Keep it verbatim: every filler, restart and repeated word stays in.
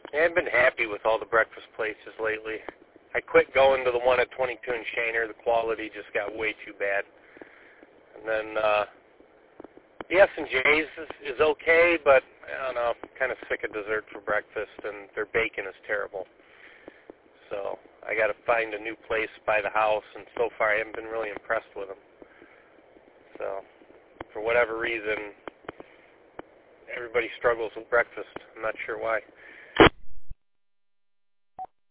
Yeah, I've been happy with all the breakfast places lately. I quit going to the one at twenty-two and Shaner. The quality just got way too bad. And then uh, the S and J's is, is okay, but I don't know, I'm kind of sick of dessert for breakfast, and their bacon is terrible. So I got to find a new place by the house, and so far I haven't been really impressed with them. So for whatever reason, everybody struggles with breakfast. I'm not sure why.